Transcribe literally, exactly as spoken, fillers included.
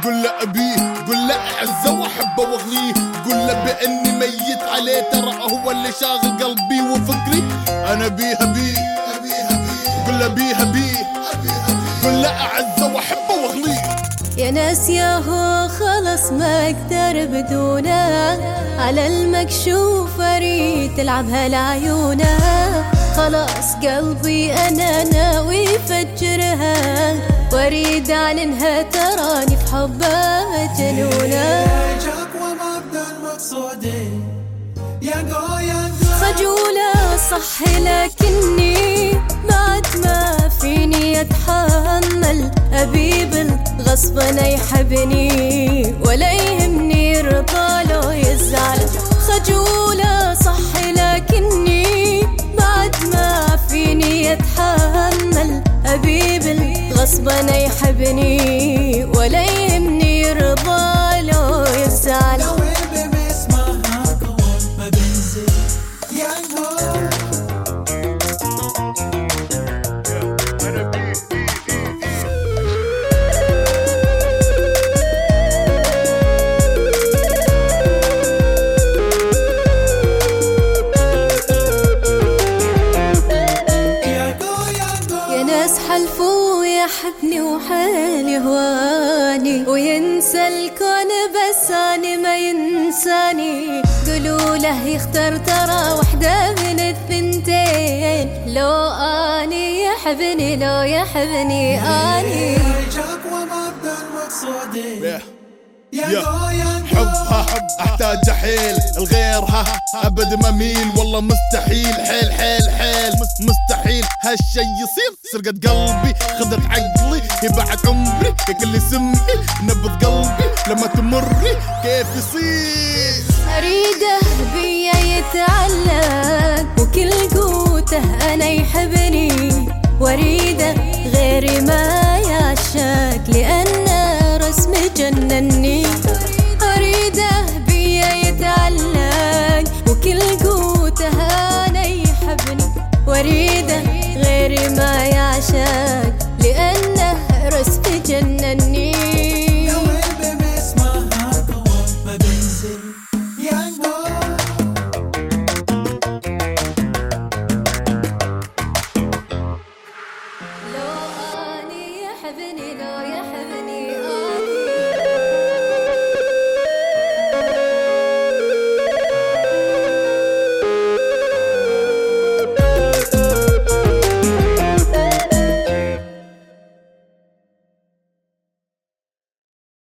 قل له أبيه، قل له أعزه وأحبه وأغنيه، قل له بإني ميت عليه ترى هو اللي شاغل قلبي وفكري. أنا بيه بيه قل له بيه بيه قل له أعزه وأحبه وأغنيه. يا ناس يا هو خلص ما اقدر بدونه، على المكشوف اريد تلعبها العيونه، خلاص قلبي انا ناوي فجرها، واريد اعلنها تراني في حبها مجنونه. خجولة صح لكني بعد ما فيني اتحمل، ابي بالغصب انا يحبني ولا يهمني يرضى لو يزعل. خجولة صح لكني بعد ما فيني اتحمل، ابي بالغصب انا يحبني ولا يهمني يرضى لو يزعل. حلفوا يحبني وحالي هواني وينسى الكون، بس أنا ما ينساني. قولوا له يختار ترى وحدة من الثنتين، لو أني يحبني لو يحبني أني. يا حبها حب احتاج حيل الغيرها ابد ما ميل، والله مستحيل حيل حيل حيل مستحيل هالشي يصير. سرقت قلبي خذت عقلي يبعد عمري كل سمعي نبض قلبي لما تمري كيف يصير. اريده بيا يتعلق وكل قوته انا يحبني، واريده غيري ما يعشق لانه رسم جنني. اريده بيا يتعلق وكل قوته انا يحبني، واريده غيري ما يعشق